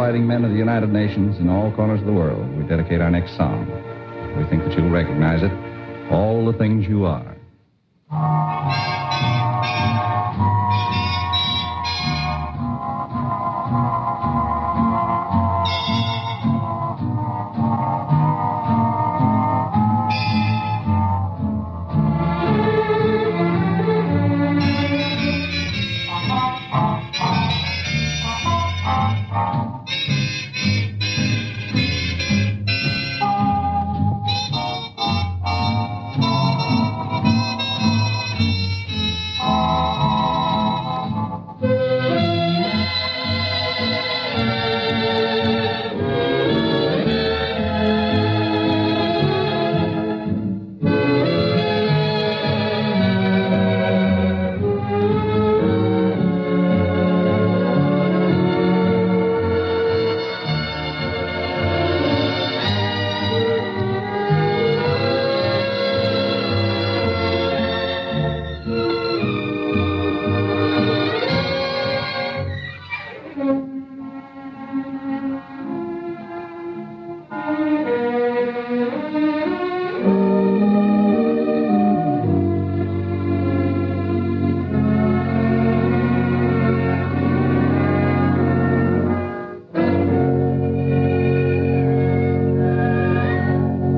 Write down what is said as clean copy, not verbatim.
fighting men of the United Nations in all corners of the world, we dedicate our next song. We think that you'll recognize it. All the Things You Are.